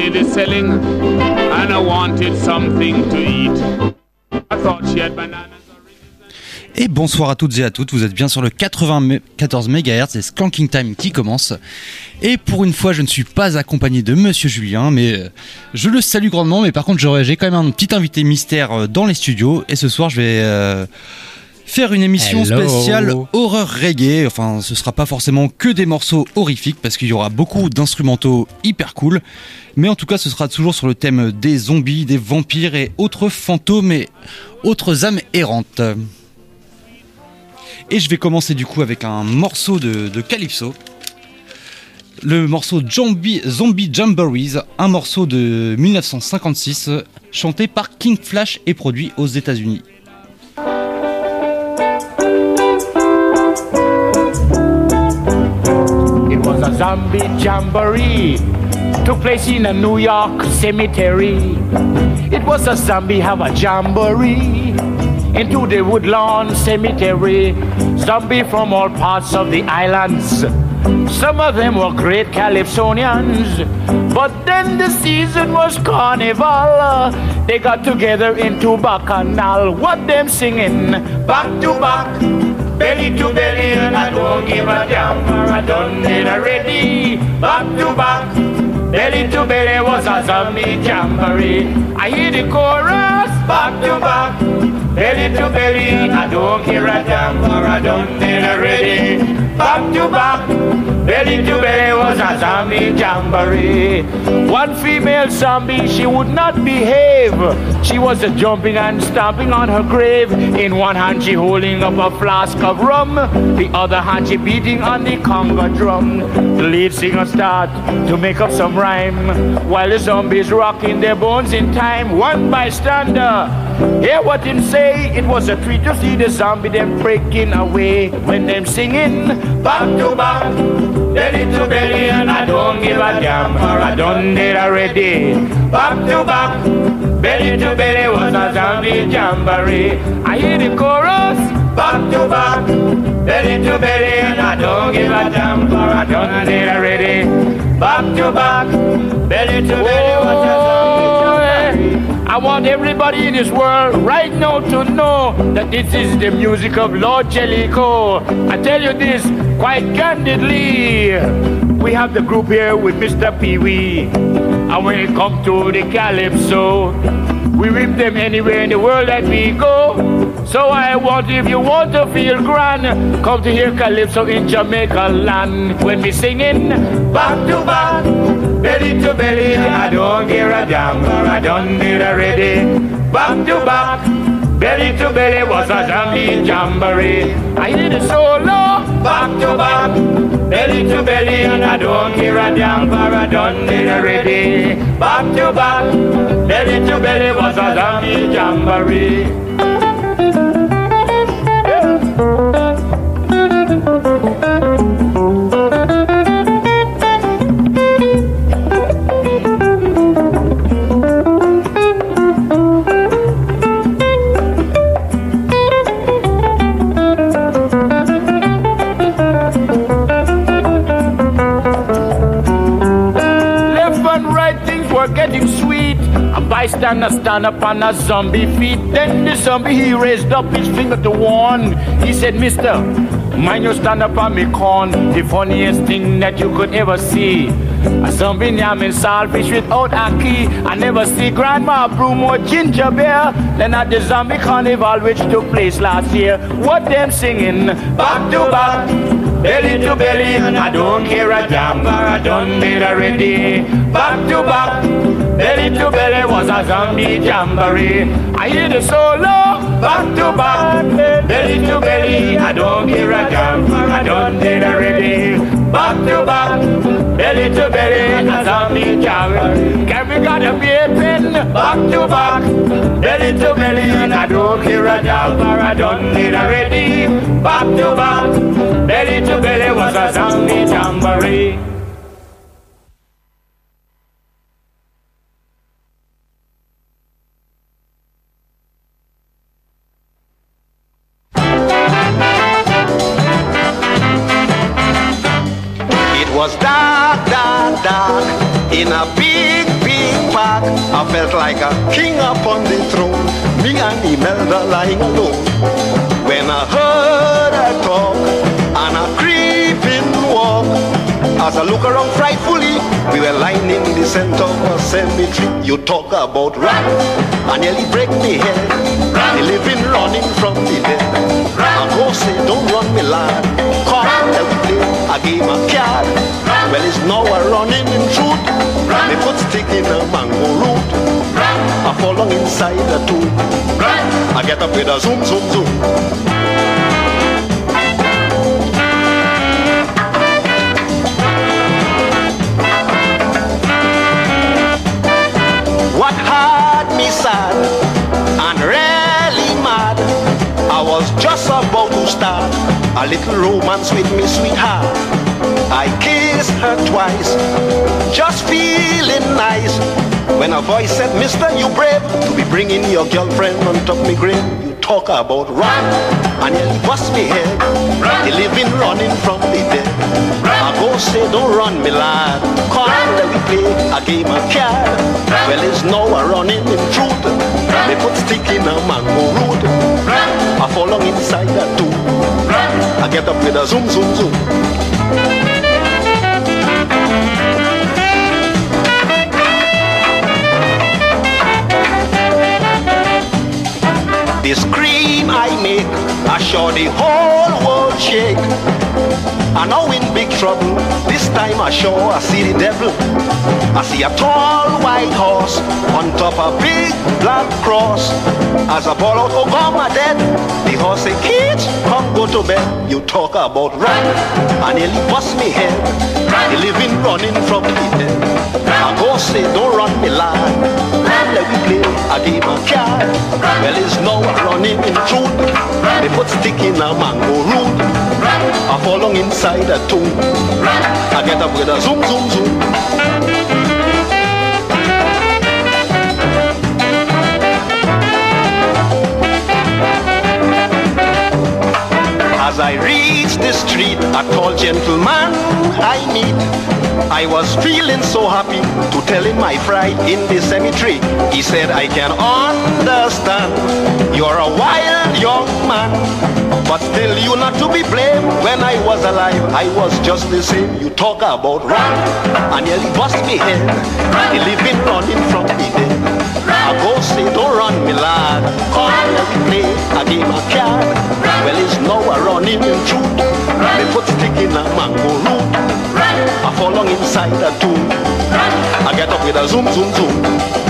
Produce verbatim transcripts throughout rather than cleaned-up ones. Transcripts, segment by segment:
did the selling, and I wanted something to eat. I thought she had bananas. Et bonsoir à toutes et à toutes, vous êtes bien sur le quatre-vingt-quatorze mégahertz, c'est Skanking Time qui commence. Et pour une fois, je ne suis pas accompagné de Monsieur Julien, mais je le salue grandement. Mais par contre, j'aurais, j'ai quand même un petit invité mystère dans les studios. Et ce soir, je vais euh, faire une émission Hello. spéciale horreur reggae. Enfin, ce sera pas forcément que des morceaux horrifiques, parce qu'il y aura beaucoup d'instrumentaux hyper cool. Mais en tout cas, ce sera toujours sur le thème des zombies, des vampires et autres fantômes et autres âmes errantes. Et je vais commencer du coup avec un morceau de, de Calypso. Le morceau Zombie, Zombie Jamborees, un morceau de dix-neuf cent cinquante-six, chanté par King Flash et produit aux États-Unis. It was a zombie jamboree, took place in a New York cemetery. It was a zombie have a jamboree into the Woodlawn Cemetery. Zombie from all parts of the islands. Some of them were great Calypsonians. But then the season was carnival. They got together into Bacchanal. What them singing? Back to back, belly to belly, and I don't give a damn, for I done it already. Back to back, belly to belly was a zombie jamboree. I hear the chorus. Back to back, belly to belly, I don't care a damn, for I done it already. Back to back, belly to belly was a zombie jamboree. One female zombie, she would not behave. She was a jumping and stomping on her grave. In one hand she holding up a flask of rum, the other hand she beating on the conga drum. The lead singer start to make up some rhyme, while the zombies rocking their bones in time. One bystander, hear what him say. It was a treat to see the zombie them breaking away when them singing back to back, belly to belly, and I don't give a damn, for I done it already. Back to back, belly to belly was a zombie jamboree. I hear the chorus. Back to back, belly to belly, and I don't give a damn, for I done it already. Back to back, belly to belly was a zombie jamboree. I want everybody in this world right now to know that this is the music of Lord Jellicoe. I tell you this quite candidly. We have the group here with Mister Pee-wee, and when it comes to the Calypso, we rip them anywhere in the world that we go. So I want, if you want to feel grand, come to hear Calypso in Jamaica land. When we singing back to back, belly to belly, I don't give a damn, for I done it already. Back to back, belly to belly was a zombie jamboree. I hear the solo. Back to back, belly to belly, and I don't care a damn, for I done it already. Back to back, belly to belly was a zombie jamboree. Getting sweet, a bystander stand up on a zombie feet. Then the zombie he raised up his finger to warn. He said, Mister, mind you stand up on me corn. The funniest thing that you could ever see, a zombie yamming saltfish without a key. I never see Grandma Broom or Ginger Bear than at the zombie carnival which took place last year. What them singing? Back to back, belly to belly, and I don't care a damn, for I done it already. Back to back, belly to belly was a zombie jamboree. I hear the solo. Back to back, belly to belly, I don't care a damn, for I done it already. Back to back, belly to belly, a zombie jamboree. Can we got a beer pen? Back to back, belly to belly, and I don't care a damn, for I done it already. Back to back, belly to belly was a zombie jamboree. Was dark, dark, dark in a big, big I felt like a king upon the throne, me and Imelda lying alone. When I heard her talk and a creeping walk, as I look around frightfully, we were lying in the center of a cemetery. You talk about rat, I nearly break me head. The living running from the dead. I go say, don't run me lad, come let we play a game of card. Well, it's now a running in truth. Me put stick in a mango root. I fall along inside the tomb. I get up with a zoom, zoom, zoom. What had me sad and really mad, I was just about to start a little romance with me sweetheart. I kissed her twice, just feeling nice, when a voice said, mister, you brave to be bringing your girlfriend on top me grave. You talk about run, and nearly bust me head. The living running from the dead. I go say, don't run me lad, come let we play a game of card. Well, it's now a running in truth. They put stick in a mango root. I fall along inside that too. I get up with a zoom, zoom, zoom. The scream I make, I show the whole world shake. I know in big trouble, this time I show I see the devil. I see a tall white horse on top a big black cross. As I ball out, oh God, my dead. The horse say, kids, come go to bed. You talk about run, I nearly bust me head. The living running from the dead. I go say, don't run me lad, let we play a game of card. Well, it's now running in truth. They put stick in a mango root. I fall along inside a tomb. I get up with a zoom, zoom, zoom. As I reach the street, a tall gentleman I meet. I was feeling so happy to tell him my fright in the cemetery. He said, I can understand, you're a wild young man, but still you not to be blamed. When I was alive, I was just the same. You talk about run, and nearly bust me head. The living running from the dead. I go say, don't run me lad, come let me play a game of card. Well, it's now a running in truth. They put stick in a mango root. I fall along inside a tomb. I get up with a zoom, zoom, zoom.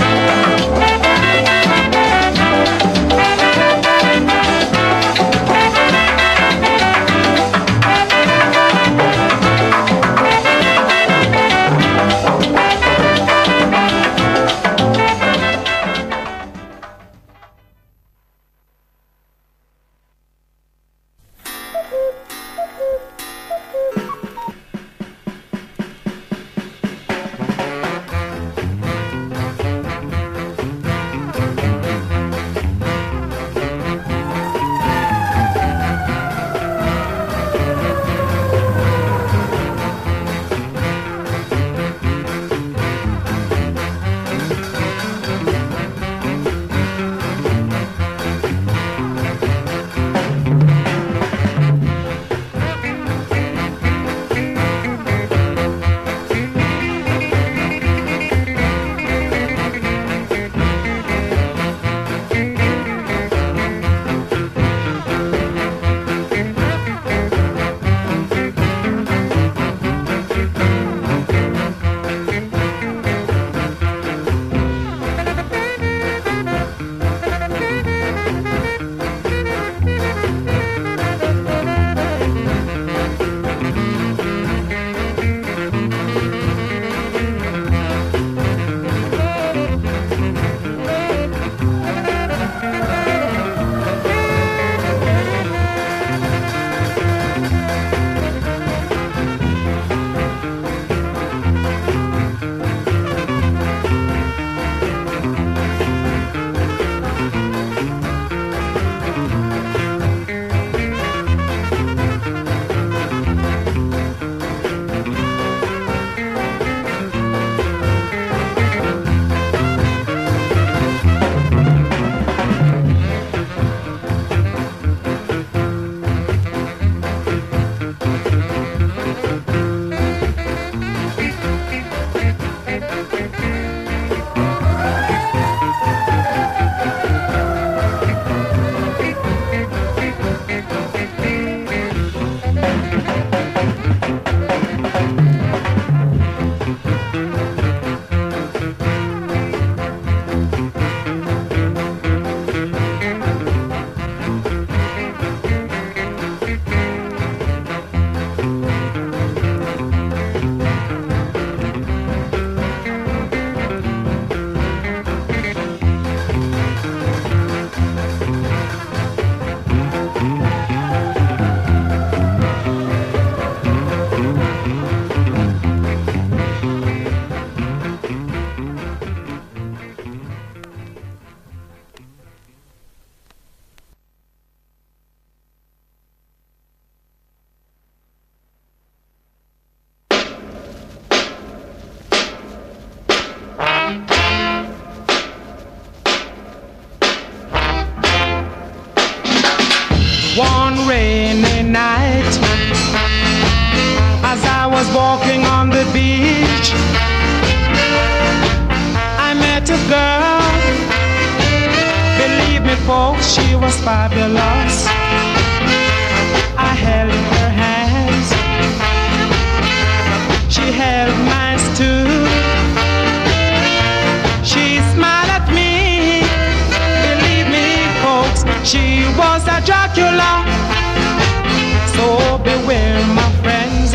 rainy night, as I was walking on the beach, I met a girl. Believe me, folks, she was fabulous. I held her hands, she held mine too. She smiled at me. Believe me, folks, she was a Dracula. So beware, my friends,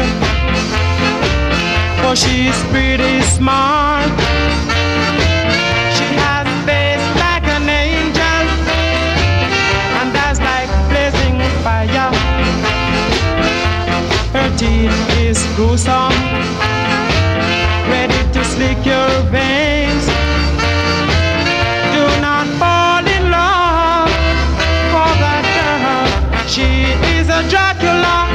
for she's pretty smart. She has a face like an angel, and eyes like blazing fire. Her teeth is gruesome, ready to slick your veins. Do not fall in love for that girl. She is a Dracula.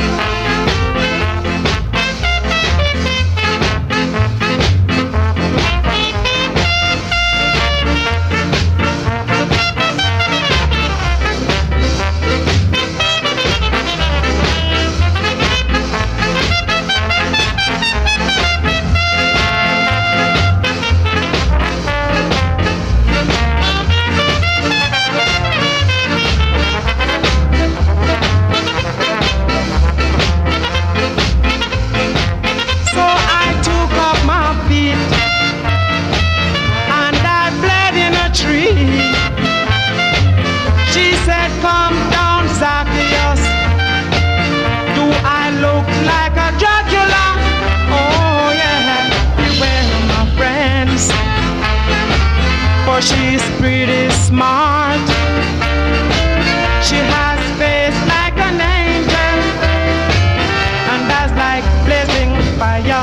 She's pretty smart. She has a face like an angel, and eyes like blazing fire.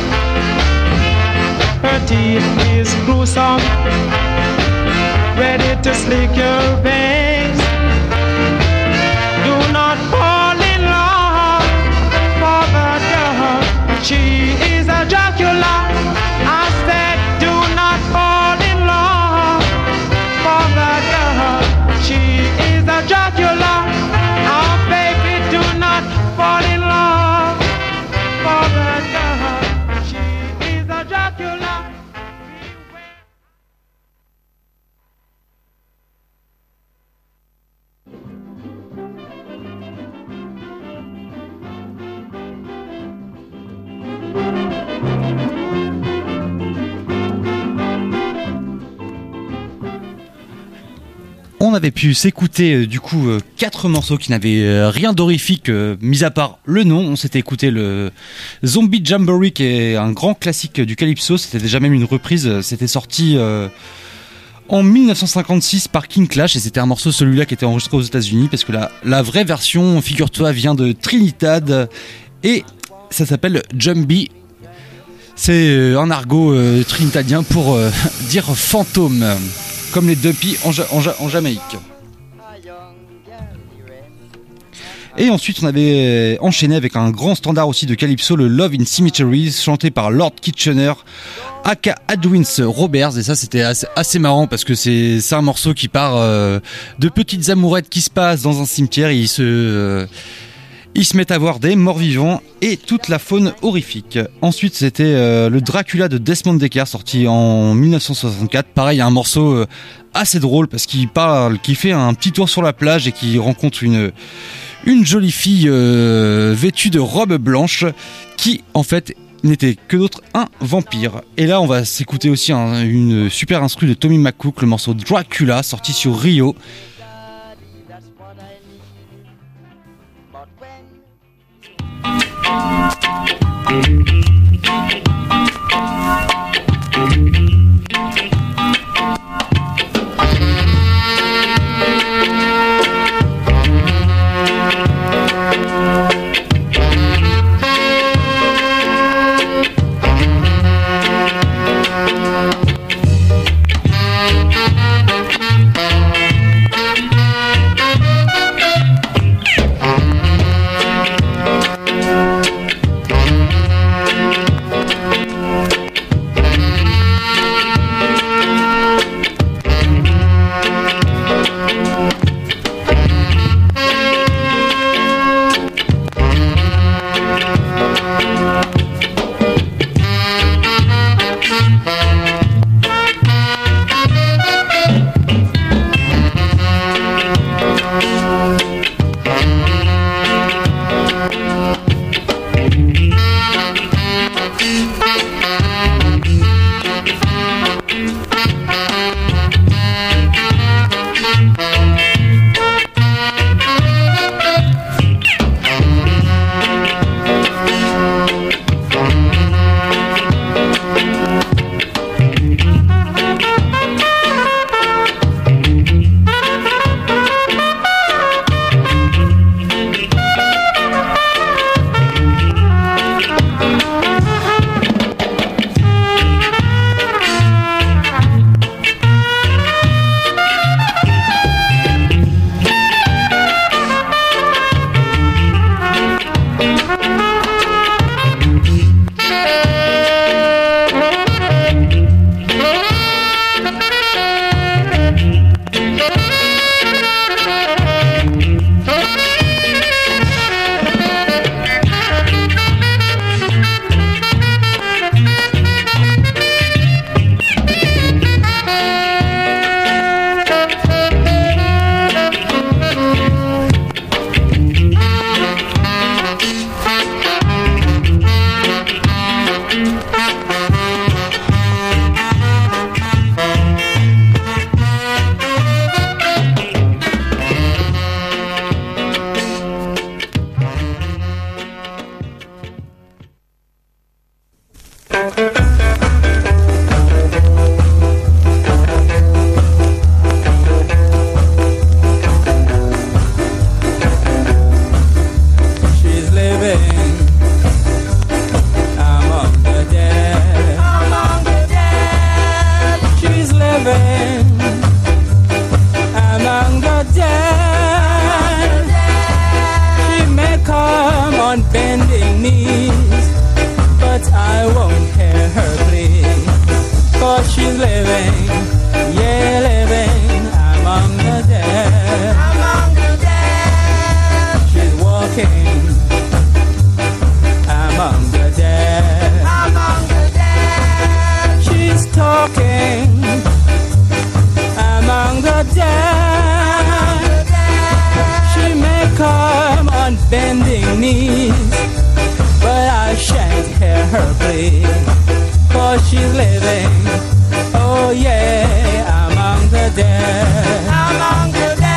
Her teeth is gruesome, ready to slick your veins. Do not fall in love for the girl. She is a Dracula. I said, do not fall in love for the girl. She is a Dracula. Oh, baby, do not fall in love for the girl. She is a Dracula. On avait pu s'écouter euh, du coup euh, quatre morceaux qui n'avaient euh, rien d'horrifique, euh, mis à part le nom. On s'était écouté le Zombie Jamboree, qui est un grand classique du Calypso. C'était déjà même une reprise. C'était sorti euh, en dix-neuf cent cinquante-six par King Clash, et c'était un morceau, celui-là, qui était enregistré aux États-Unis, parce que la, la vraie version, figure-toi, vient de Trinidad et ça s'appelle Jumbie. C'est un argot euh, trinitadien pour euh, dire fantôme, comme les Duppy en, ja- en, ja- en Jamaïque. Et ensuite on avait enchaîné avec un grand standard aussi de Calypso, le Love in Cemeteries, chanté par Lord Kitchener aka Edwin Roberts. Et ça c'était assez, assez marrant, parce que c'est, c'est un morceau qui part euh, de petites amourettes qui se passent dans un cimetière, et ils se... Euh, Ils se mettent à voir des morts-vivants et toute la faune horrifique. Ensuite, c'était euh, le Dracula de Desmond Dekker, sorti en dix-neuf cent soixante-quatre. Pareil, un morceau euh, assez drôle, parce qu'il parle, qu'il fait un petit tour sur la plage et qu'il rencontre une une jolie fille euh, vêtue de robe blanche, qui en fait n'était que d'autre un vampire. Et là, on va s'écouter aussi un, une super instru de Tommy McCook, le morceau Dracula, sorti sur Rio. bending knees, but I shan't hear her play, 'cause she's living, oh yeah, among the dead, among the dead.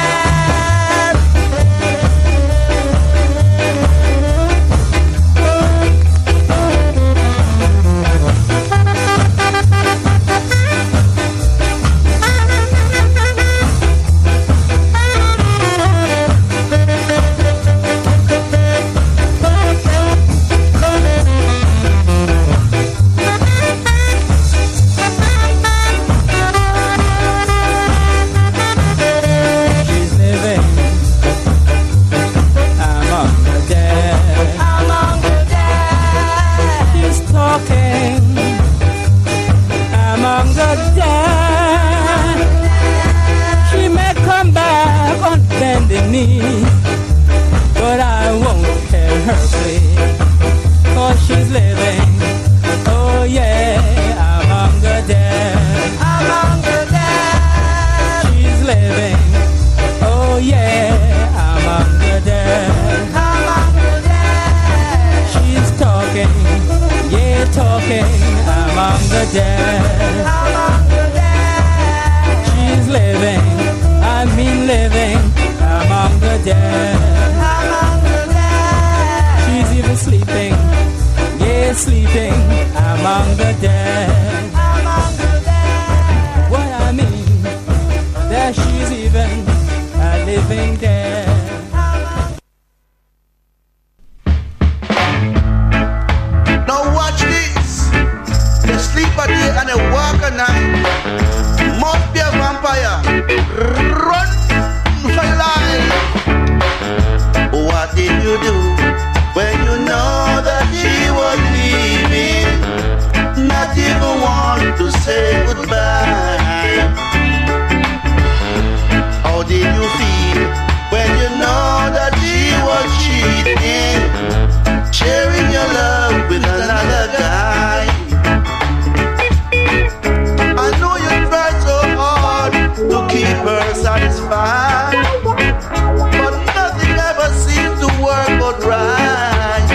But I won't hear her play, 'cause she's living, oh yeah, among the dead, among the dead. She's living, oh yeah, among the dead, among the dead. She's talking, yeah, talking among the dead, among the dead. She's living, I mean living among the dead, among the dead. She's even sleeping, yeah, sleeping among the dead, among the dead. What I mean, that she's even a living dead. Now watch this. They sleep a day and they walk a night. Must be a vampire. Run for your life. What did you do when you know that she was leaving? Not even want to say goodbye. How did you feel when you know that she was cheating, sharing your love with another guy? I know you tried so hard to keep her satisfied, but nothing ever seems to work out right.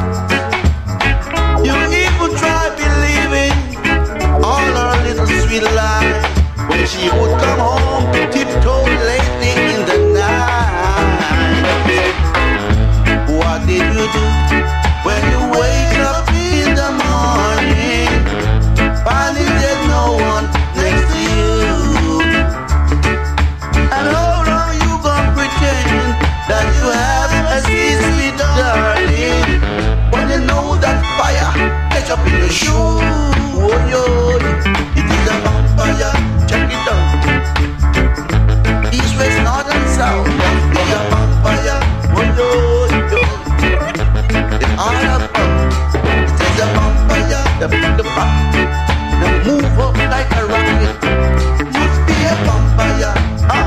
You even try believing all her little sweet lies when she would come home tiptoe lately in the night. What did you do when you wake up in the morning, finding there's no one next to you? And how long you gonna pretend that you have a sweet, sweet darling, when you know that fire catch up in your shoe? Oh, yo, it is a vampire, check it out. East, west, north and south, it is a vampire, oh, yo, yo. It's all about, it is a vampire, the big the back, the move up like a rocket. Must be a vampire, huh?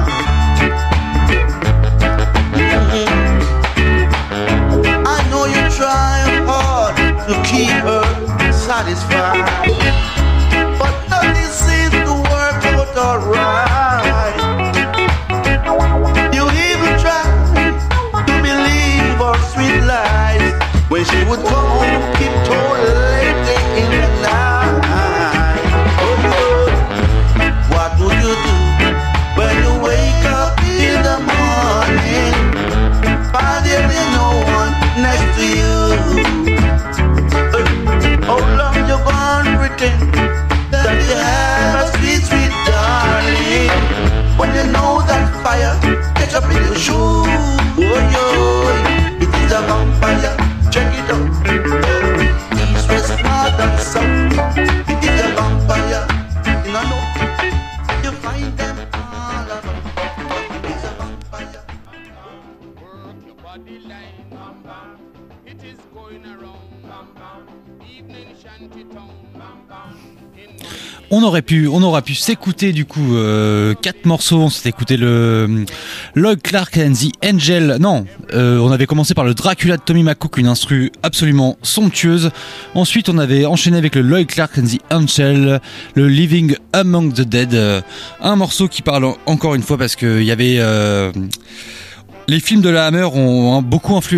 I know you try hard to keep her satisfied, but nothing seems to work out alright. You even try to believe her sweet lies when she would come home tiptoe lately in the night. Oh Lord, what do you do when you wake up in the morning, find there is no one next to you? Uh, how long you gonna pretend that you have a sweet, sweet darling, when you know that fire catch up in your shoe? Oh yo, it is a vampire, check it out. East, west, north and south, it is a vampire. You know, you find them all around. It is a vampire. Work your body line, bam bam. It is going around, bam bam. Evening shanty town, bam bam. On aurait pu, on aura pu s'écouter du coup euh, quatre morceaux. On s'était écouté le Lloyd Clark and the Angel. Non, euh, on avait commencé par le Dracula de Tommy McCook, une instru absolument somptueuse. Ensuite, on avait enchaîné avec le Lloyd Clark and the Angel, le Living Among the Dead, euh, un morceau qui parle encore une fois parce que il y avait euh, les films de la Hammer ont beaucoup influé,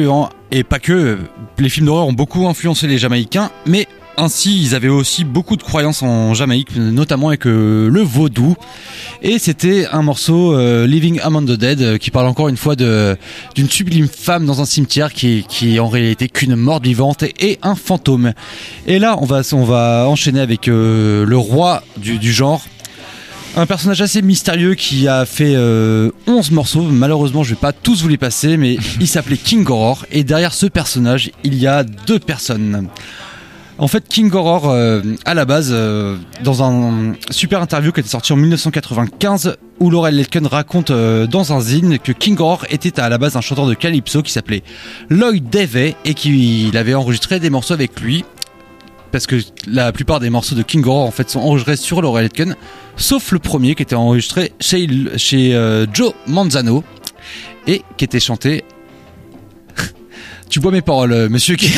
Et pas que, les films d'horreur ont beaucoup influencé les Jamaïcains, mais ainsi ils avaient aussi beaucoup de croyances en Jamaïque, notamment avec euh, le vaudou. Et c'était un morceau euh, Living Among the Dead euh, qui parle encore une fois de d'une sublime femme dans un cimetière qui qui est en réalité qu'une morte vivante et, et un fantôme. Et là on va on va enchaîner avec euh, le roi du, du genre. Un personnage assez mystérieux qui a fait euh, onze morceaux. Malheureusement, je vais pas tous vous les passer, mais il s'appelait King Horror. Et derrière ce personnage, il y a deux personnes. En fait, King Horror, euh, à la base, euh, dans un super interview qui était sorti en dix-neuf cent quatre-vingt-quinze, où Laurel Letken raconte euh, dans un zine que King Horror était à la base un chanteur de calypso qui s'appelait Lloyd Davey et qu'il avait enregistré des morceaux avec lui. Parce que la plupart des morceaux de King Horror en fait sont enregistrés sur Laurel Letken, sauf le premier qui était enregistré chez, chez euh, Joe Manzano et qui était chanté. Tu bois mes paroles, monsieur qui.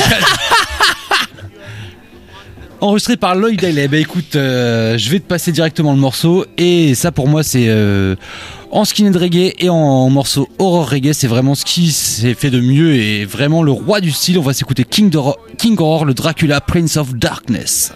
Enregistré par Lloyd Davey. Bah écoute, euh, je vais te passer directement le morceau et ça pour moi c'est euh, en skinhead reggae et en morceau horror reggae, c'est vraiment ce qui s'est fait de mieux et vraiment le roi du style. On va s'écouter King, Dor- King Horror, le Dracula, Prince of Darkness.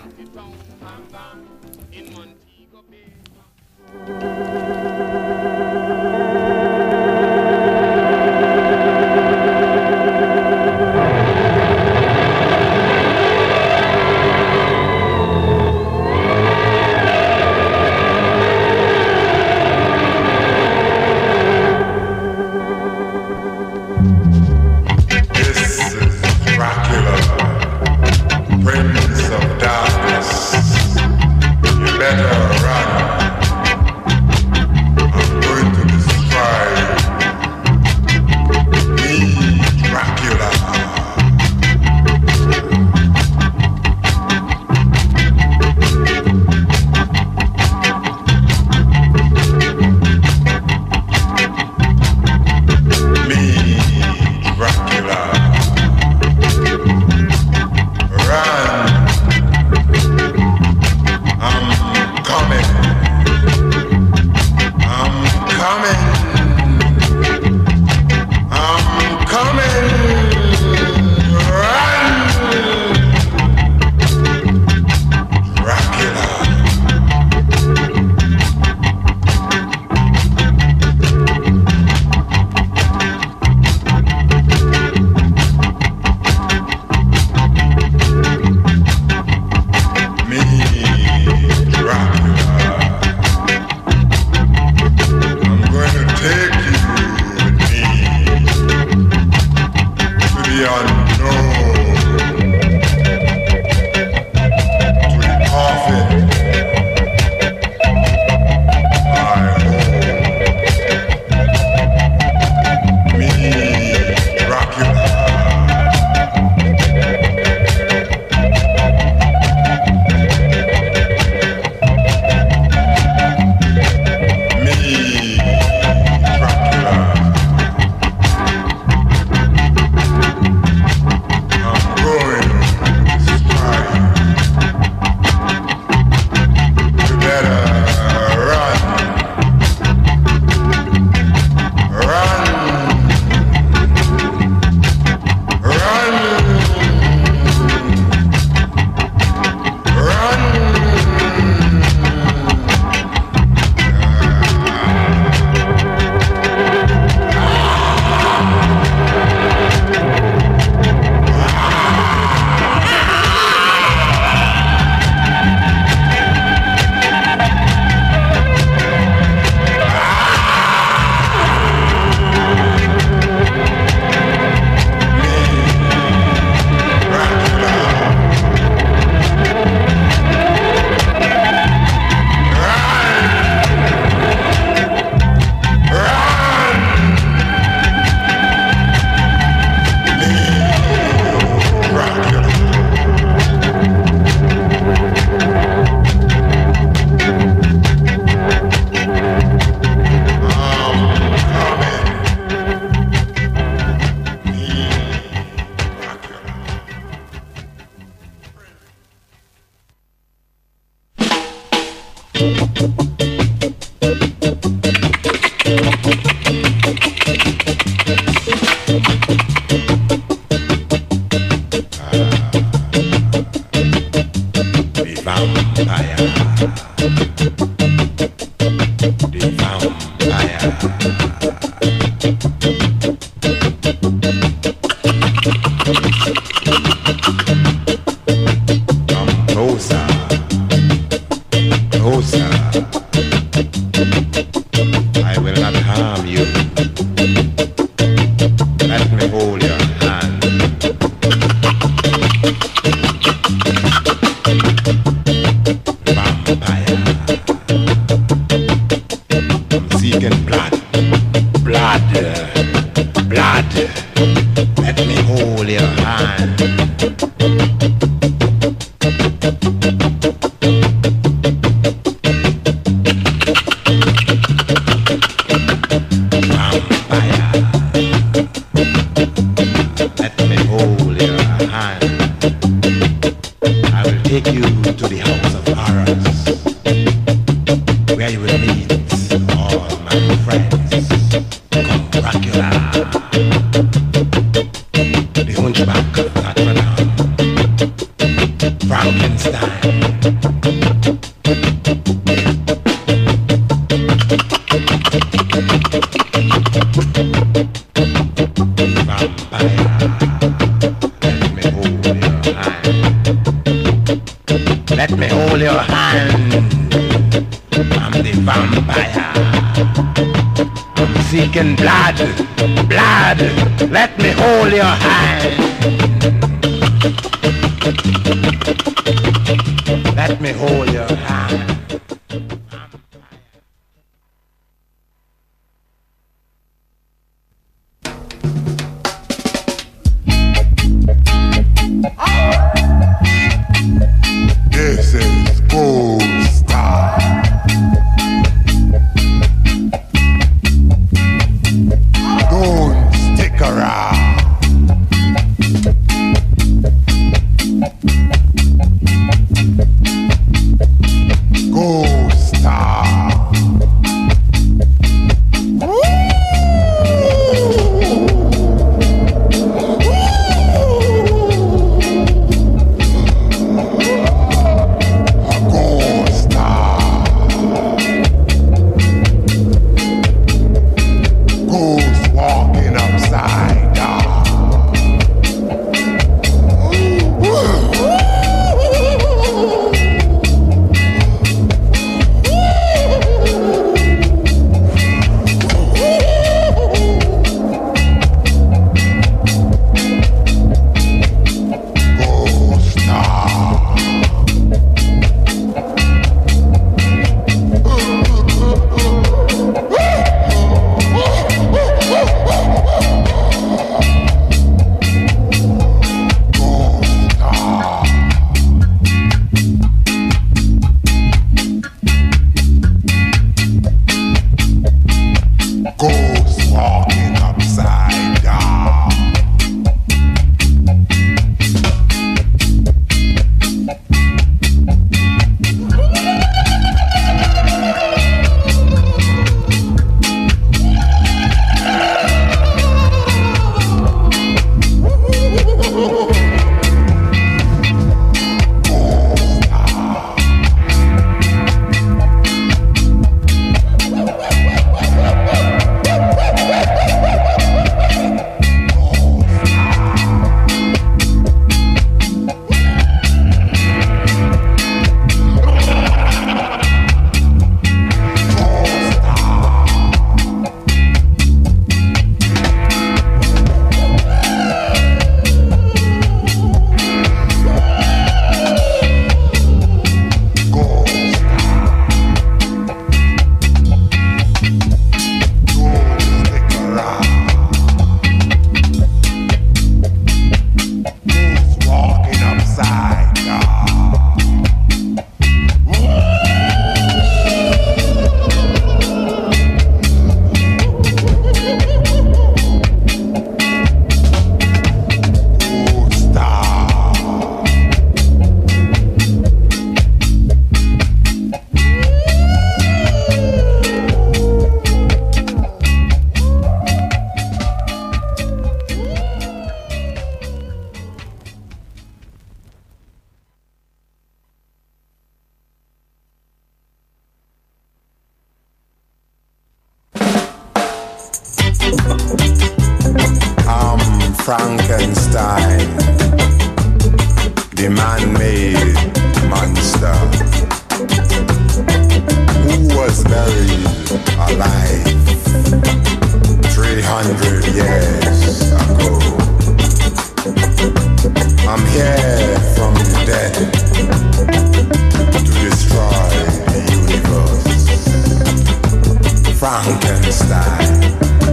Let me hold your hand. I'm the vampire. I'm seeking blood, blood. Let me hold your hand. Let me hold your hand. This is Gold Star. Don't stick around. Gold Star. Frankenstein, the man-made monster, who was buried alive three hundred years ago. I'm here from the dead to destroy the universe. Frankenstein.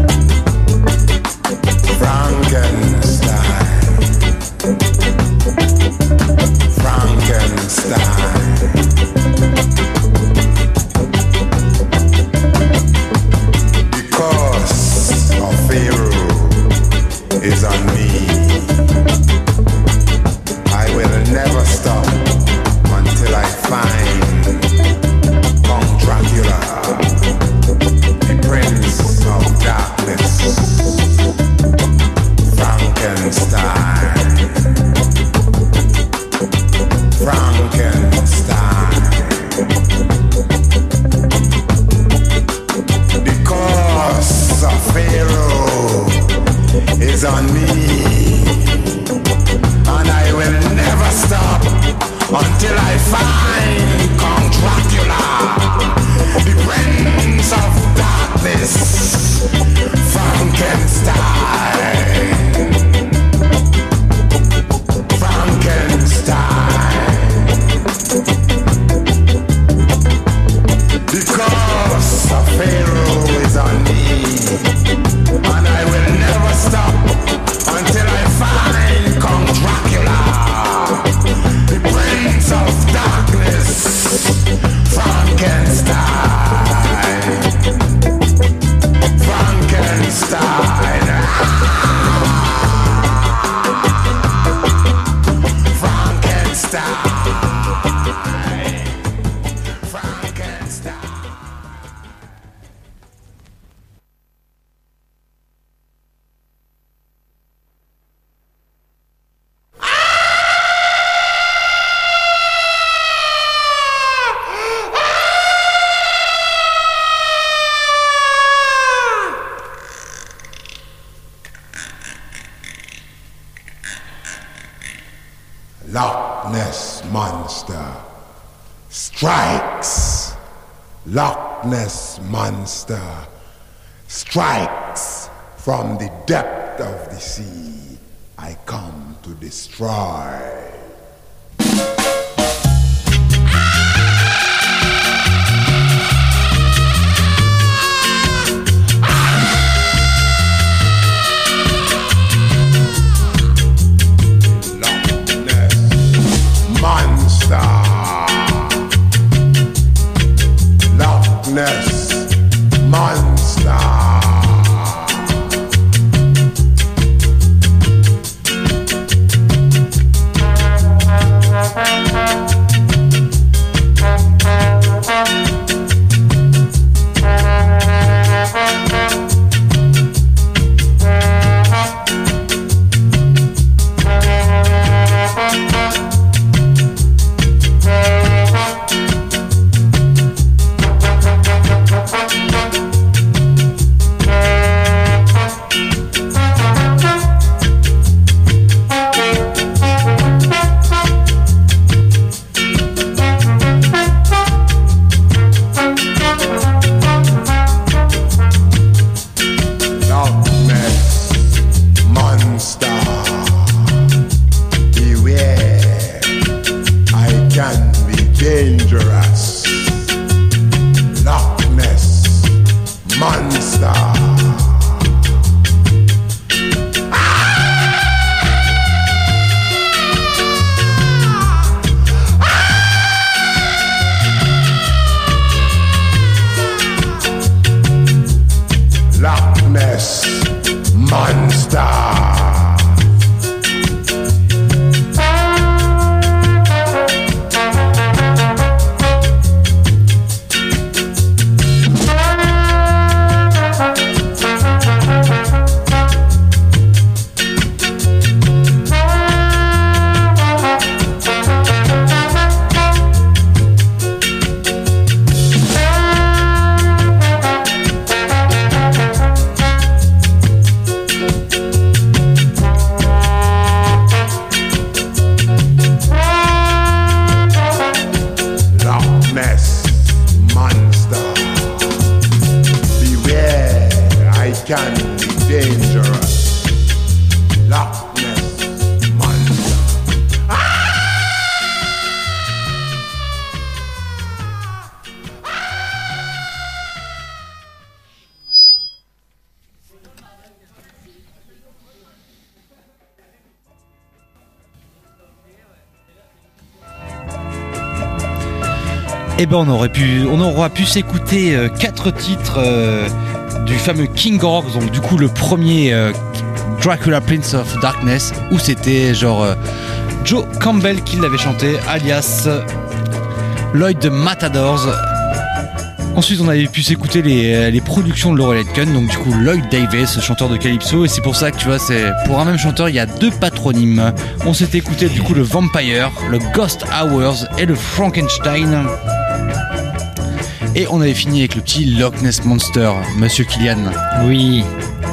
Frankenstein, Frankenstein, the curse of Pharaoh is on me. Frankenstein. Loch Ness Monster strikes. Loch Ness Monster strikes from the depth of the sea. I come to destroy. Monster, Loch Ness Monster. Eh ben on aurait pu, on aura pu s'écouter euh, quatre titres euh, du fameux King Orc, donc du coup le premier euh, Dracula Prince of Darkness, où c'était genre euh, Joe Campbell qui l'avait chanté, alias Lloyd de Matadors. Ensuite on avait pu s'écouter les, les productions de Laurel Aitken, donc du coup Lloyd Davis, chanteur de Calypso, et c'est pour ça que tu vois, c'est pour un même chanteur il y a deux patronymes. On s'était écouté du coup le Vampire, le Ghost Hours et le Frankenstein. Et on avait fini avec le petit Loch Ness Monster, Monsieur Kylian. Oui.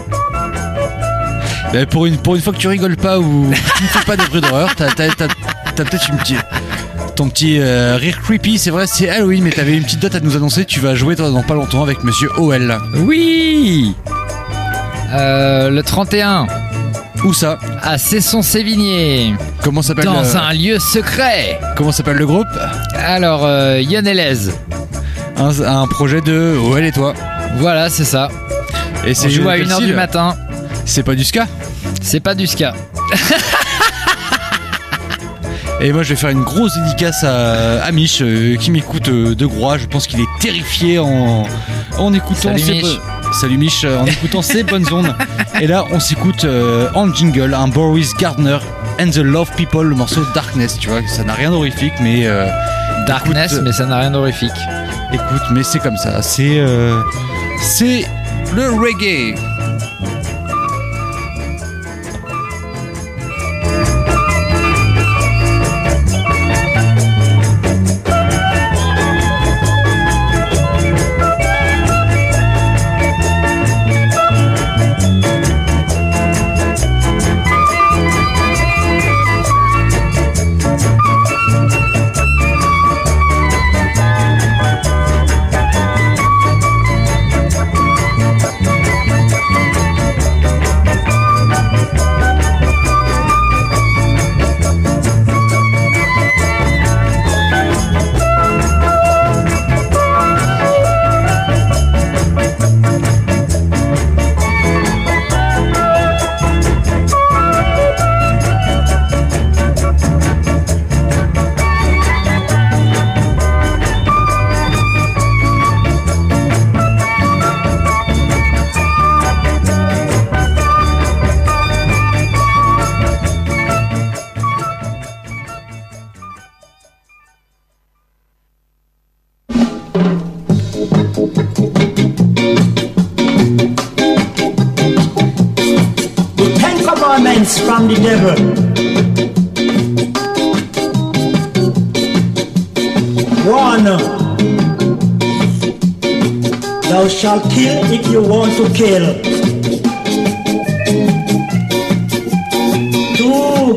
Ben pour, une, pour une fois que tu rigoles pas ou tu ne fais pas des bruits d'horreur, t'as, t'as, t'as, t'as peut-être une petite, ton petit euh, rire creepy. C'est vrai, c'est Halloween, mais t'avais une petite date à nous annoncer. Tu vas jouer toi dans pas longtemps avec Monsieur O L. Oui. euh, Le trente et un. Où ça? À Cesson-Sévigné. Comment s'appelle? Dans le... un lieu secret. Comment s'appelle le groupe? Alors, euh, Yonelez. Un, un projet de O L et toi. Voilà, c'est ça. Et c'est on joue à une heure du matin. C'est pas du ska? C'est pas du ska. Et moi je vais faire une grosse dédicace à, à Mich euh, qui m'écoute euh, de Groix. Je pense qu'il est terrifié en, en écoutant Salut ses Mich. bo- Salut Mich, euh, en écoutant ses bonnes ondes. Et là on s'écoute euh, en jingle un Boris Gardner and the Love People, le morceau Darkness, tu vois, ça n'a rien d'horrifique, mais euh, Darkness, écoute, mais ça n'a rien d'horrifique. Écoute, mais c'est comme ça, c'est euh, c'est le reggae. From the devil. One, thou shalt kill if you want to kill. Two,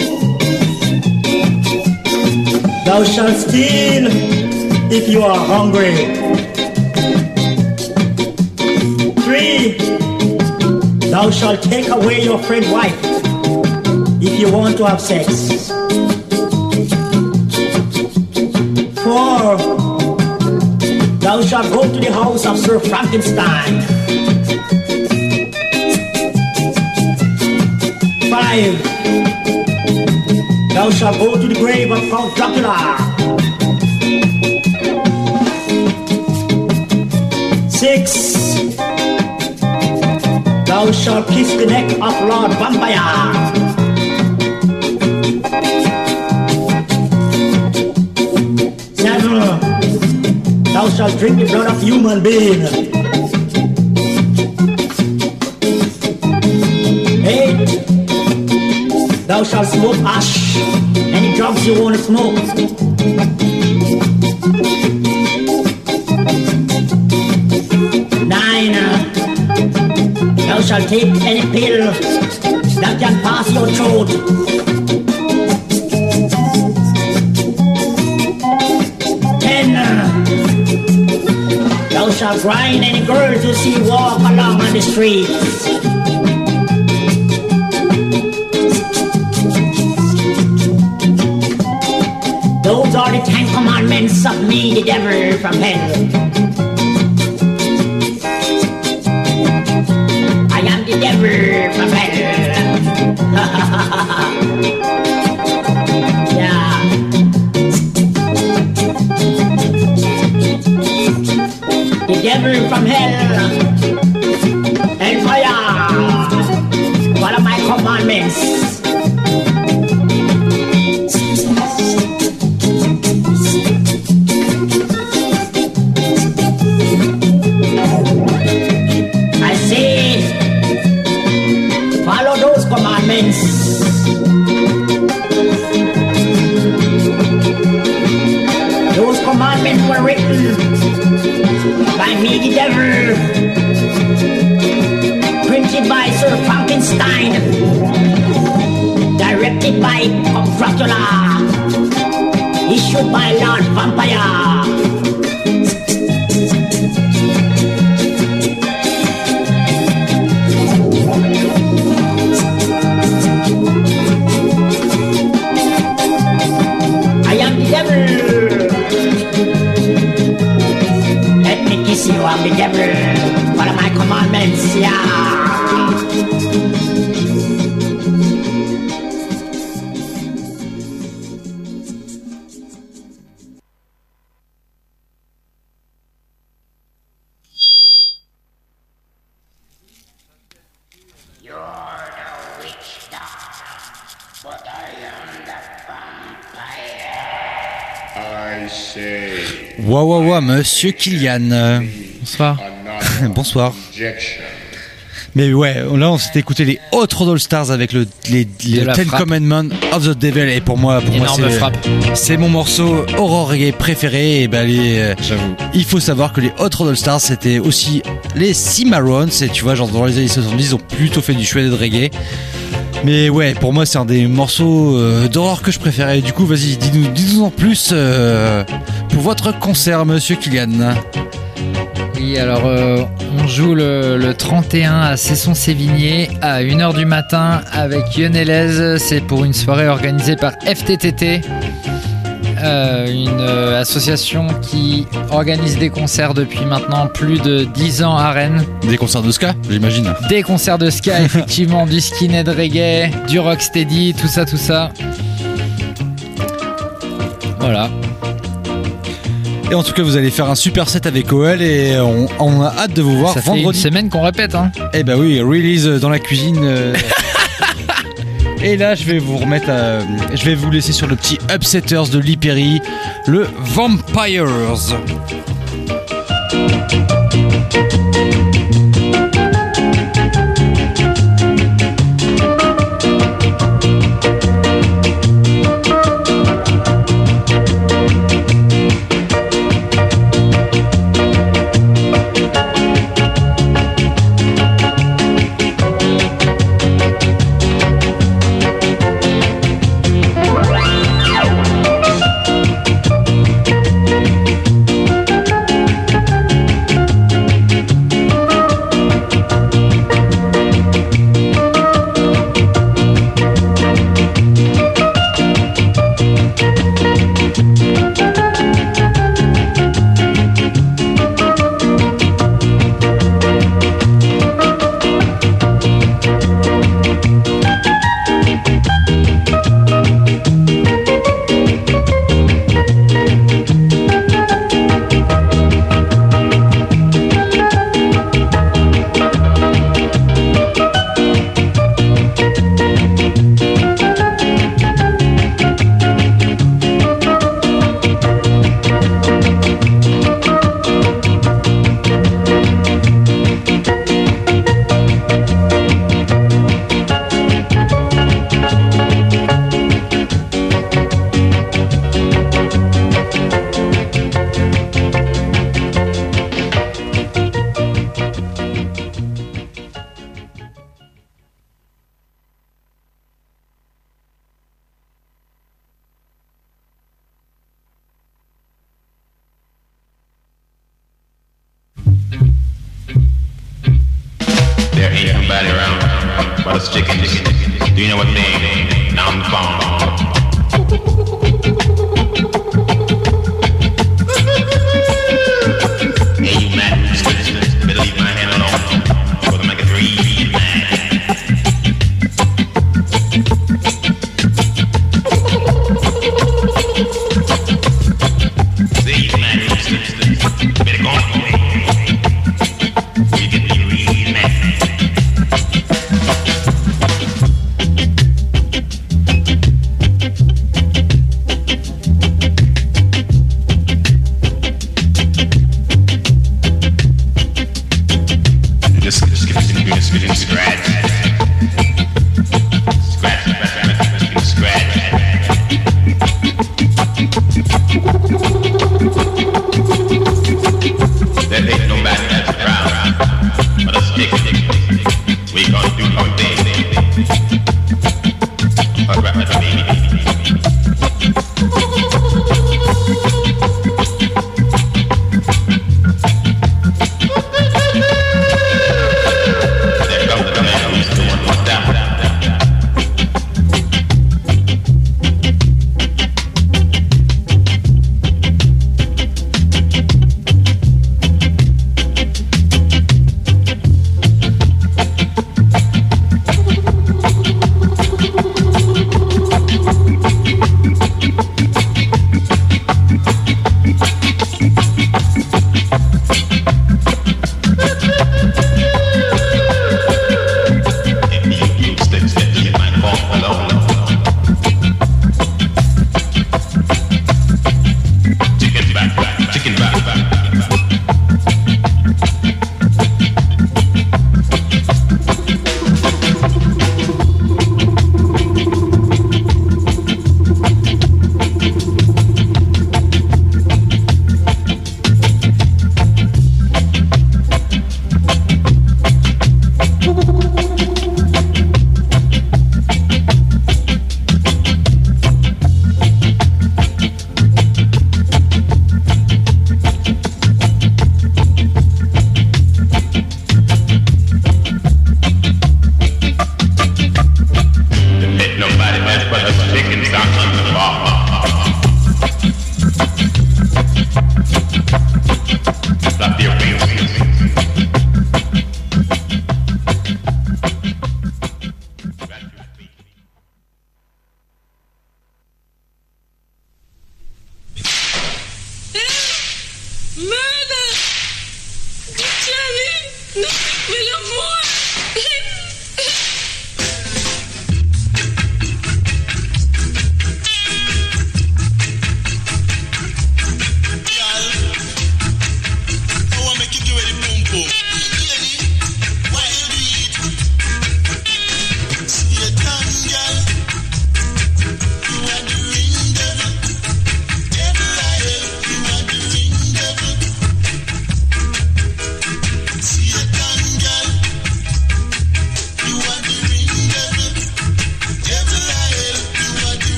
thou shalt steal if you are hungry. Three, thou shalt take away your friend's wife if you want to have sex. Four, thou shalt go to the house of Sir Frankenstein. Five, thou shalt go to the grave of Count Dracula. Six, thou shalt kiss the neck of Lord Vampire. Thou shalt drink the blood of human being. Eight, thou shalt smoke ash, any drugs you want to smoke. Nine, thou shalt take any pill that can pass your throat. Thou shalt grind any girls you see walk along on the streets. Those are the Ten Commandments of me, the devil from hell. I am the devil from hell. The devil from hell and fire. Follow my commandments. I say, follow those commandments. Those commandments were written by me, the devil, printed by Sir Frankenstein, directed by Count Dracula, issued by Lord Vampire. I am the devil. You are the devil. Follow my commandments, yeah. You're the witch doctor, but I am Waouh, waouh, waouh, monsieur Kylian. Bonsoir. Bonsoir. Mais ouais, là on s'était écouté les Hot Rod All Stars avec le, les, les Ten frappe. Commandments of the Devil, et pour moi, pour Énorme moi c'est, frappe. c'est mon morceau horror reggae préféré. Et ben les, J'avoue. Il faut savoir que les Hot Rod All Stars c'était aussi les Cimarrones, et tu vois, genre dans les années soixante-dix ils ont plutôt fait du shredded reggae. Mais ouais, pour moi c'est un des morceaux euh, d'horreur que je préférais. Du coup, vas-y, dis-nous, dis-nous en plus euh, pour votre concert, monsieur Kylian. Oui, alors euh, on joue le, le trente et un à Cesson-Sévigné à une heure du matin avec Yonelez. C'est pour une soirée organisée par F T T T, euh, une euh, association qui organise des concerts depuis maintenant plus de dix ans à Rennes. Des concerts de ska, j'imagine. Des concerts de ska, effectivement, du skinhead reggae, du rocksteady, tout ça, tout ça. Voilà. Et en tout cas, vous allez faire un super set avec O L, et on, on a hâte de vous voir Ça fait vendredi. une semaine qu'on répète, hein. Eh bah oui, release dans la cuisine. euh. Et là, je vais vous remettre, à, je vais vous laisser sur le petit Upsetters de Lee Perry, le Vampires. There ain't nobody around but us chickens. Do you know what I mean? Now I'm the phone. Hey, you man, better leave my hand alone, or I'll make a three man. See, you man, better go on. You get me real mad.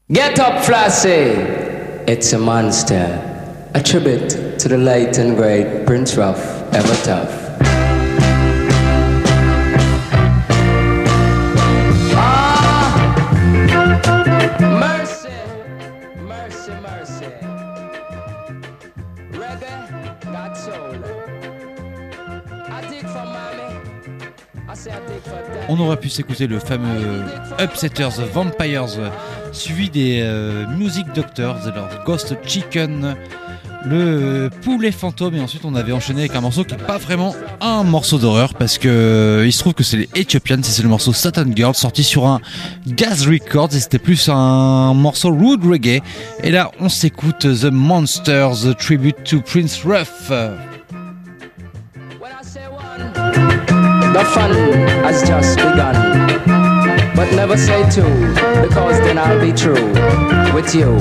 Get up, Flashy! It's a monster. A tribute to the late and great Prince Ruff, ever tough. Ah! Mercy, mercy, mercy. Reggae, got soul. I dig for mommy. I say I dig for daddy. On aurait pu s'écouter le fameux Upsetters Vampires, suivi des euh, Music Doctors et leur Ghost Chicken, le poulet fantôme, et ensuite on avait enchaîné avec un morceau qui n'est pas vraiment un morceau d'horreur parce que euh, il se trouve que c'est les Ethiopians, c'est le morceau Satan Girl sorti sur un Gaz Records et c'était plus un morceau rude reggae. Et là on s'écoute The Monsters Tribute to Prince Ruff. The fun has just begun, but never say two, because then I'll be true with you.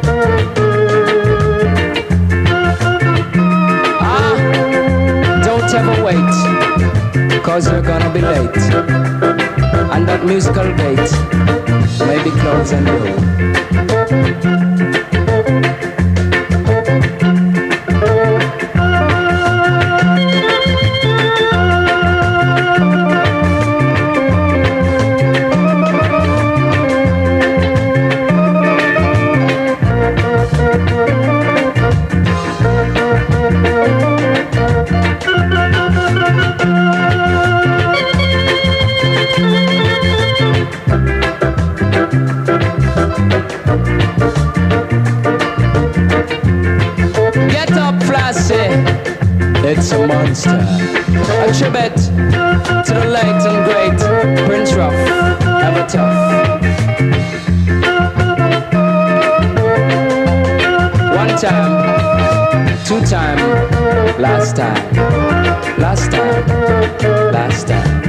Ah, don't ever wait, cause you're gonna be late, and that musical gate may be closing you. It's a monster, a tribute to the late and great Prince Ruff, ever tough. One time, two time, last time, last time, last time.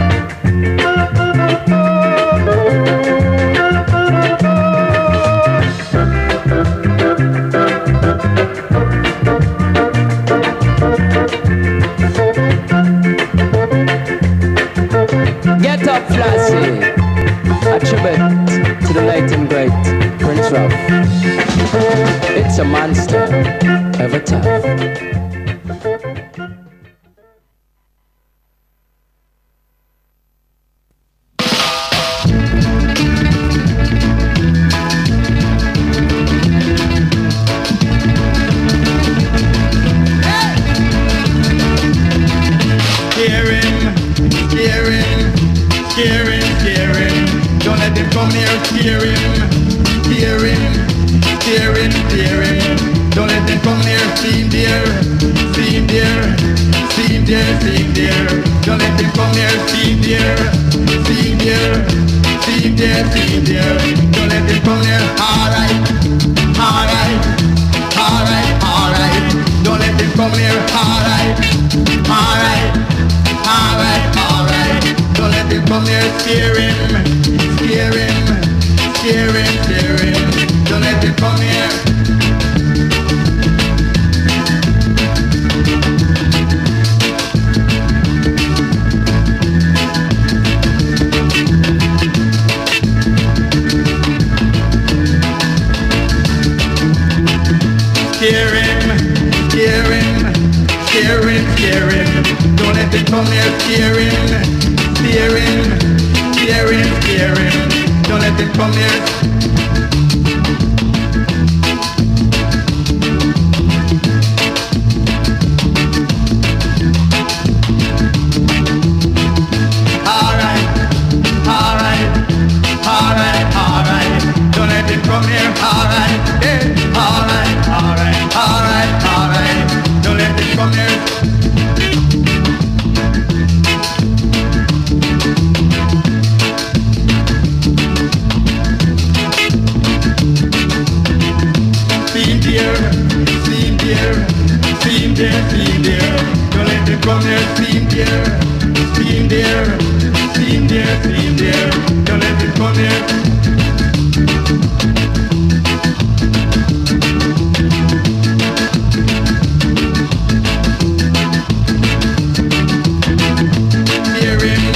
Get up, Flashy, a tribute to the late and great Prince Ruff. It's a monster, ever tough.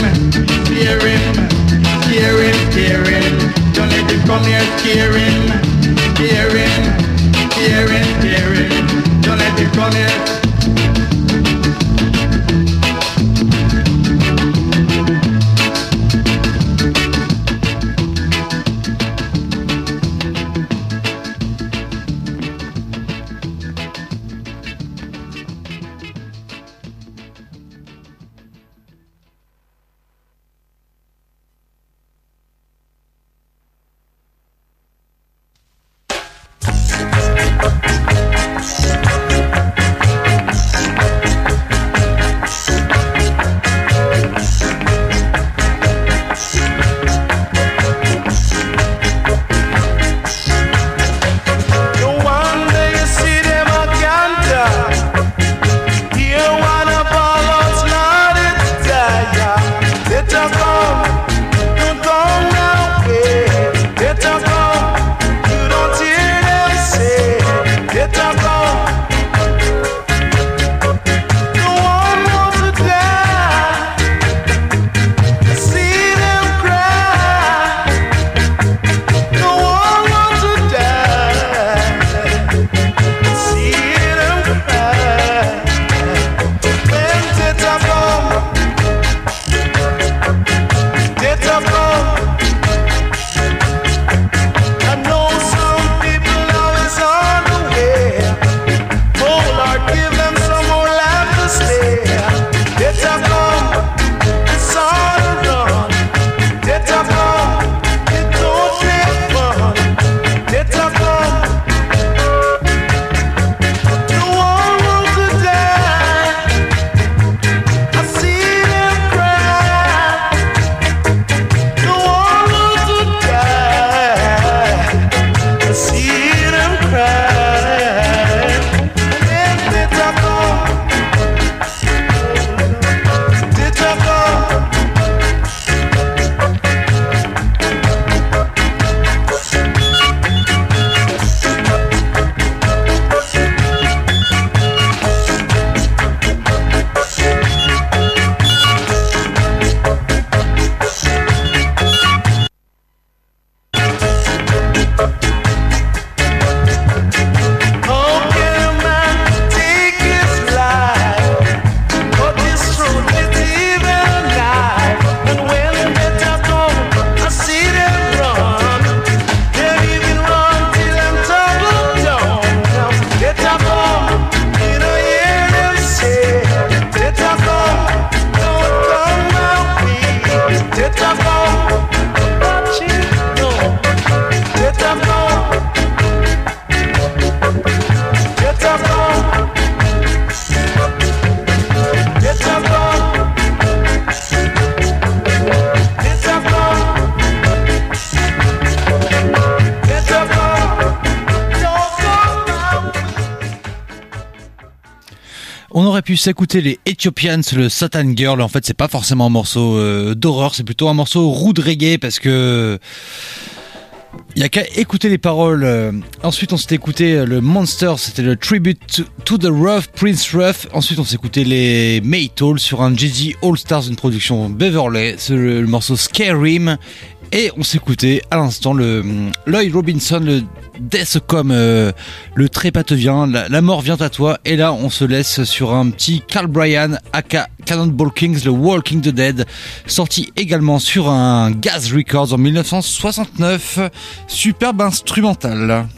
Come here, scaring. caring, caring, caring. Don't let it come here. On aurait pu s'écouter les Ethiopians, le Satan Girl. En fait, c'est pas forcément un morceau euh, d'horreur, c'est plutôt un morceau rude reggae parce que il y a qu'à écouter les paroles. Ensuite, on s'est écouté le Monster, c'était le Tribute to, to the Rough, Prince Rough. Ensuite, on s'est écouté les Maytals sur un Jay-Z All Stars, une production Beverly, c'est le, le morceau Scaream. Et on s'écoutait à l'instant le Lloyd Robinson, le Death Come, euh, le trépas te vient, la, la mort vient à toi. Et là, on se laisse sur un petit Carl Bryan, aka Cannonball Kings, le Walking the Dead, sorti également sur un Gaz Records en dix-neuf cent soixante-neuf. Superbe instrumental.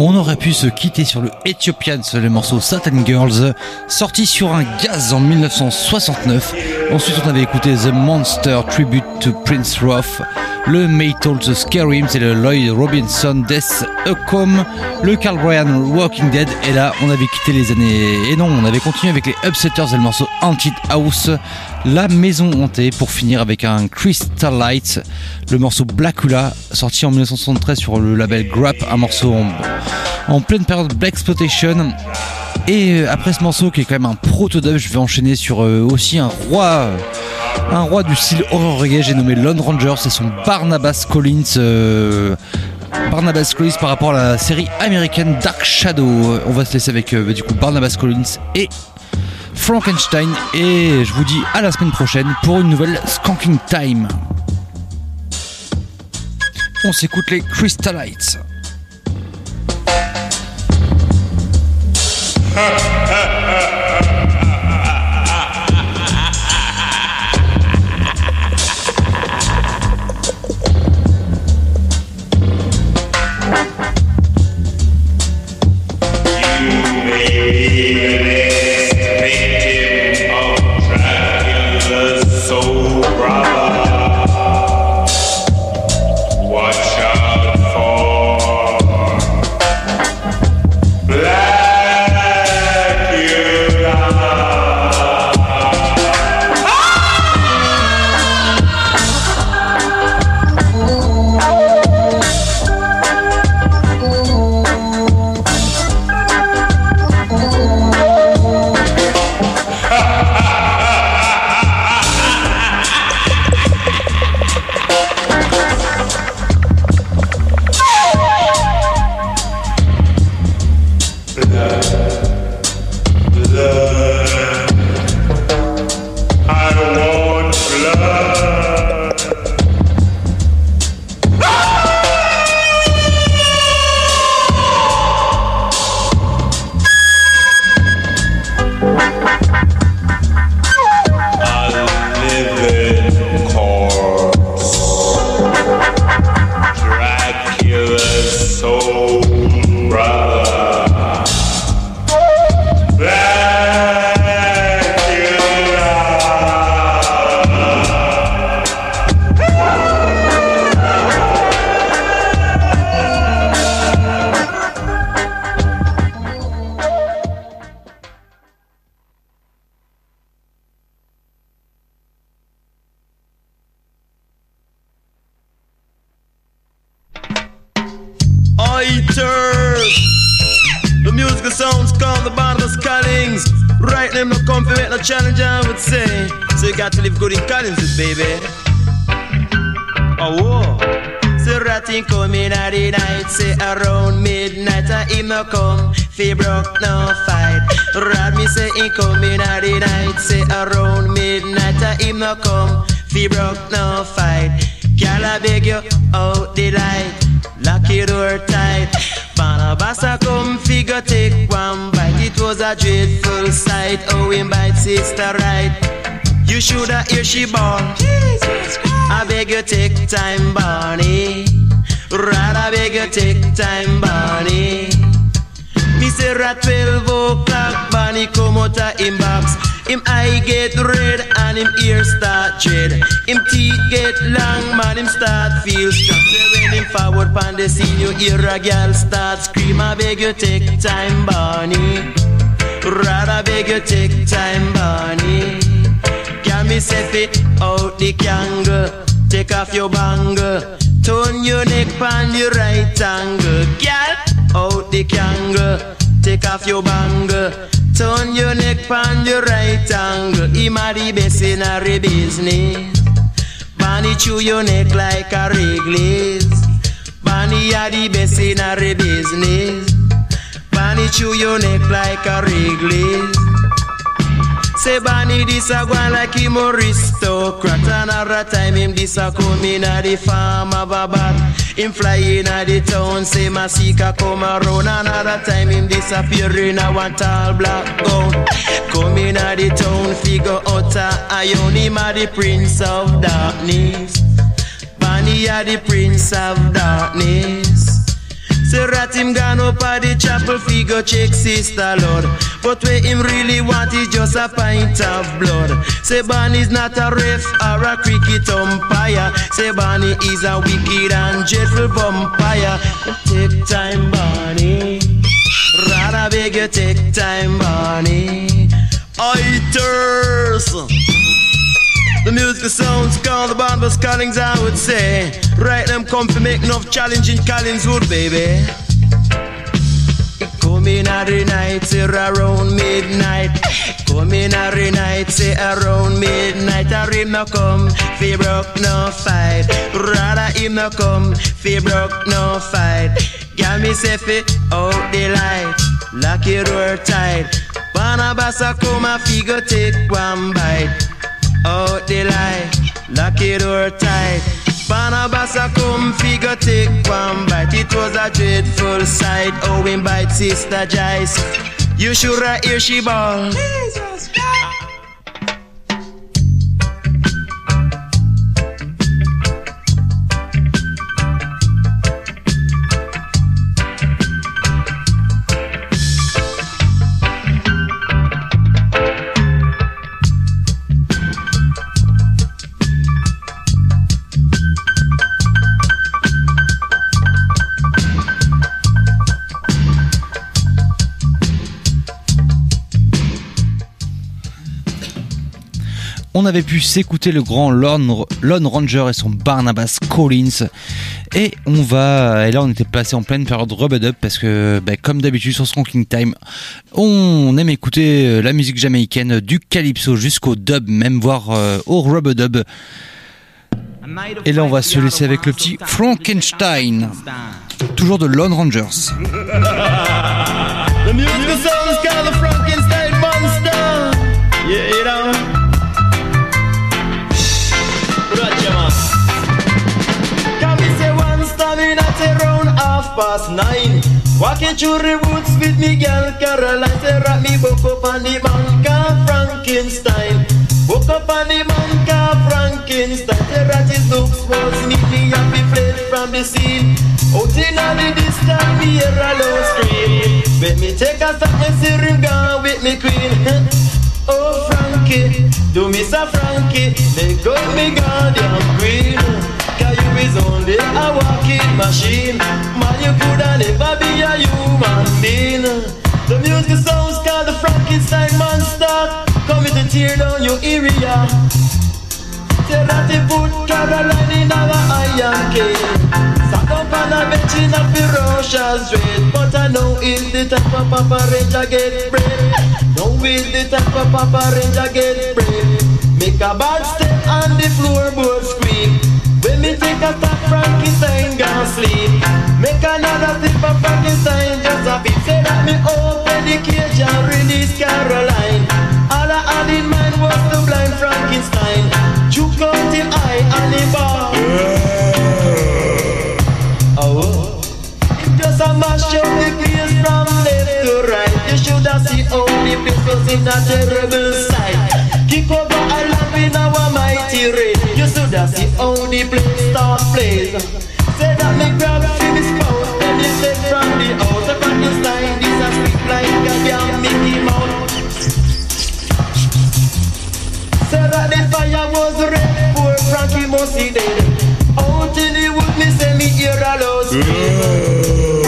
on aurait pu se quitter sur le Ethiopians, le morceau Satan Girls, sorti sur un gaz en dix-neuf cent soixante-neuf. Ensuite, on avait écouté The Monster Tribute to Prince Roth, le Metal The Scary, c'est le Lloyd Robinson Death Home, le Carl Bryan Walking Dead. Et là, on avait quitté les années. Et non, on avait continué avec les Upsetters et le morceau Haunted House, la maison hantée, pour finir avec un Crystal Light, le morceau Blackula, sorti en dix-neuf cent soixante-treize sur le label Grap, un morceau en, en pleine période Blaxploitation. Et après ce morceau qui est quand même un proto-dub, je vais enchaîner sur euh, aussi un roi un roi du style horror reggae, j'ai nommé Lone Ranger, c'est son Barnabas Collins euh, Barnabas Collins par rapport à la série américaine Dark Shadow. On va se laisser avec euh, du coup Barnabas Collins et Frankenstein, et je vous dis à la semaine prochaine pour une nouvelle Skanking Time. On s'écoute les Crystallites. Challenge I would say, so you got to live good in Collins, baby. Oh, whoa. So ratting coming at the night, say around midnight, I him no come, fi broke no fight. Rat me say he coming at the night, say around midnight, I him no come, fi broke no fight. Girl, I beg you out the light, lock your door tight. Barnabas a come figure take one bite. It was a dreadful sight. Oh, him bite sister right. You shoulda hear she born. I beg you take time, Barney. Rather beg you take time, Barney. Me say at twelve o'clock, Barney come out of him box. Him eye get red and him ear start dread. Him teeth get long, man, him start feel strong. When him forward pan the scene, you hear a girl start scream. I beg you take time, Barney. Rather beg you take time, Barney. Can me say fit out the kangle, take off your bangle, turn your neck pan the right angle. Girl, out the kangle, take off your bangle, turn your neck pan the right angle. Him a the best in a business. Barney chew your neck like a Wrigley's. Barney a the best in a business. Barney chew your neck like a Wrigley's. Say Barney this a go like him aristocrat. Another time him this a come in a the farm of a bat. Him fly in a the town, say Masika come around. Another time him disappear in a one tall black gown. Come in a the town, figure out a iron. Him a the prince of darkness. Barney a the prince of darkness. Say rat him gone up at the chapel figure check sister Lord. But where him really want is just a pint of blood. Say Barney's not a ref or a cricket umpire. Say Barney is a wicked and dreadful vampire. Take time, Barney. Rather beg you take time, Barney. Oiters. The music sounds called the Barnabas Collins, I would say. Right them come to make enough challenging Collingswood, baby. Come in every night, say around midnight. Come in every night, say around midnight. I him no come, fi broke no fight. Rather him no come, fi broke no fight. Girl me say fi out the light, lock your door tight. Barnabas a come a fi go take one bite. Out the light, lock your door tight. Barnabas a come figure take one bite. It was a dreadful sight. Oh, him bite Sister Joyce. You should have hear she ball. Jesus Christ. On avait pu s'écouter le grand Lone, Lone Ranger et son Barnabas Collins. Et on va, et là on était passé en pleine période rub-a-dub parce que, bah, comme d'habitude sur Skanking Time, on aime écouter la musique jamaïcaine du calypso jusqu'au dub, même voire euh, au rub-a-dub. Et là on va se laisser avec le petit Frankenstein, toujours de Lone Rangers. The music sounds called the Frankenstein Monster. Yeah, you know. Around half past nine, walking through the woods with me girl Caroline. Say wrap me book up on the man called Frankenstein. Book up on the man called Frankenstein. Say that his looks was neatly and be fled from the scene. Out in the distance, me hear a low scream. Let me take a step and see him gone with me queen. Oh Frankie, do me so Frankie, they go me guardian queen. Cause you is only a walking machine. Man, you coulda never be a human being. The music sounds called the Frankenstein Monster. Coming to tear down your area. Say that he put Caroline in our iron cage. Sat up on a bench in a ferocious dread. But I know it's the type of Papa Ranger get bread. Know it's the type of Papa Ranger get bread. Make a bad step on the floorboard squeak. When me take a stop, Frankenstein gone sleep. Make another tip of Frankenstein just a beat. Say that me open the cage and release Caroline. All I had in mind was the blind Frankenstein. Juke out him eye and the bar. Oh, it just a mash up the place from left to right. You should have seen how the place was in a terrible sight. Kick over a lamp in our mighty rain. You should have seen how the place start blaze. Say that me grab him his spouse, then he fled from the house. A Frankenstein, this a speak like a damn Mickey Mouse. Say that the fire was red, poor Frankie must be dead. Out in the wood, me say me hear a loud scream.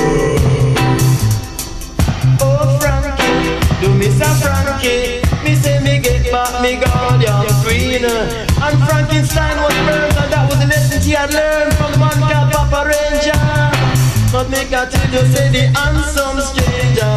Oh Frankie, do me say Frankie, me say me get back me guardian queen. And Frankenstein was burned, and that was the lesson he had learned from the man called Papa Ranger. But make a tell you say the handsome stranger.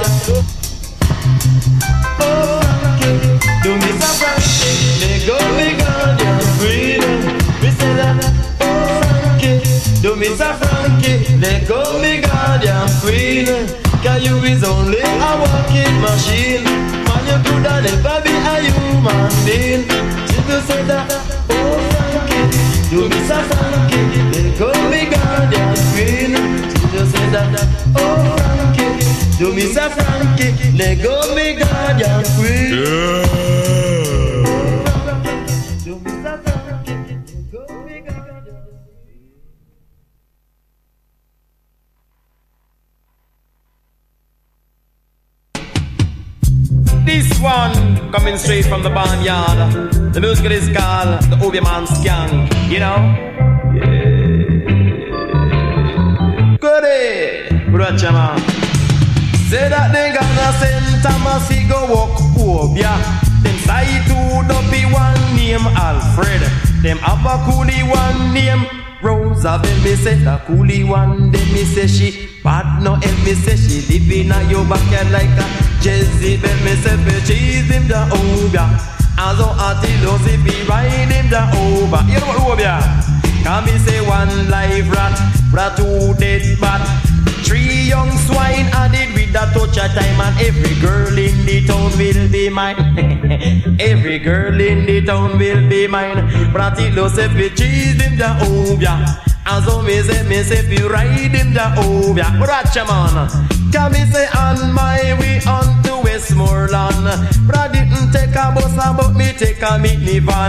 Oh Frankie, do me say Frankie, they go me guardian queen. Me say that. Oh Frankie, do me say Frankie, they go me guardian queen. Cause you is only a walking machine. Man, you coulda never be a human being. You say that, oh Frankie, do me say Frankie, they call me guardian queen. You say that, oh Frankie, do me say Frankie, they call me guardian queen. Yeah. one coming straight from the barnyard. The music is called the Obi Man Skang, you know? Yeah. Goody, brother man. Say that they gonna send Thomas he go walk Obia. Them side two don't be one name Alfred. Them have a coolie one name Roosevelt. Me say the coolie one. Then me say she bad no help me say she live in a your backyard like a Jezebel. Me say me cheese him the Obia. As on Attilo if he ride him the over. You know what Obia? Can me say one live rat, rat two dead bat. Three young swine added with a touch of time. And every girl in the town will be mine. Every girl in the town will be mine. Bratilo say fi cheese him the Obia. And so me say, me say fi ride him the Obia. Watch him on. Can me say on my way on to Westmoreland. But I didn't take a bus but me take a Mitney van.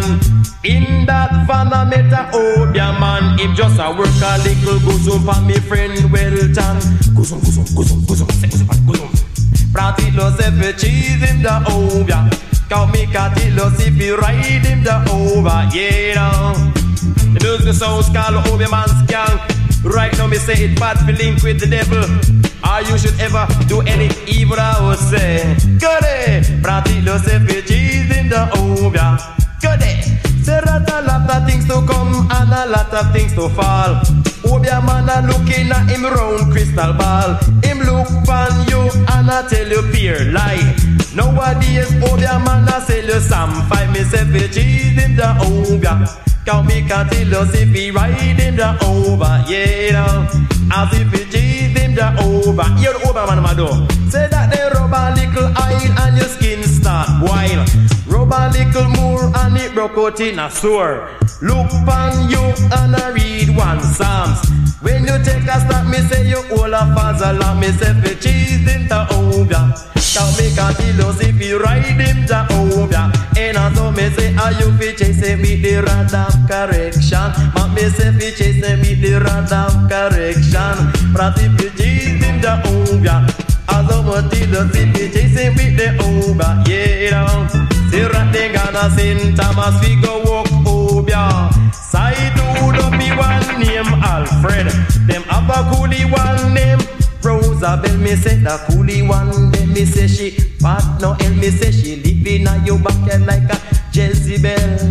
In that van I met a Obia man. Him just a work a little guzum for me friend Welton. Guzum, guzum, guzum, guzum, guzum, guzum. Pratilo say fi cheese him the Obia. Count me Catilo see fi ride him the over. Yeah, now. The music sounds called Obi Man Skank. Right now me say it bad for link with the devil. Or you should ever do any evil I would say. Goody, Pratilo say fi cheese in the Obia. Goody, say that a lot of things to come and a lot of things to fall. Obia man a looking at him round crystal ball. Him look pan you and I tell you pure lie. Nowadays Obia man a sell you some five. Me say fi cheese in the Obia. Count me Catilo if he ride him the over, yeah, now. As if he cheese him the over. You're the over man, Mado. Say that they rub a little oil and your skin start boil. Rub a little more and it broke out in a sore. Look pan you and I read one Psalms. When you take a stop, me say you all a father. Me say fi cheese him the over. Count me Catilo if he ride him the over. And I so me say, are you fi chasing with the rod of correction? Ma me say fi chasing with the rod of correction. But if you chase him the over, as a Matilo if you chasing with the over, yeah, now. See rat they gonna send Thomas we go walk Obia. Side two don't be one name Alfred. Them have a coolie one name Roosevelt. Me say the coolie one. Then me say she but no help me say she live in a your backyard like a Jezebel.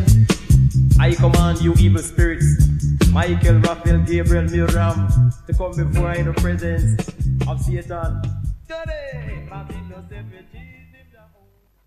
I command you evil spirits, Michael, Raphael, Gabriel, Miriam, to come before I in the presence of Satan. Today,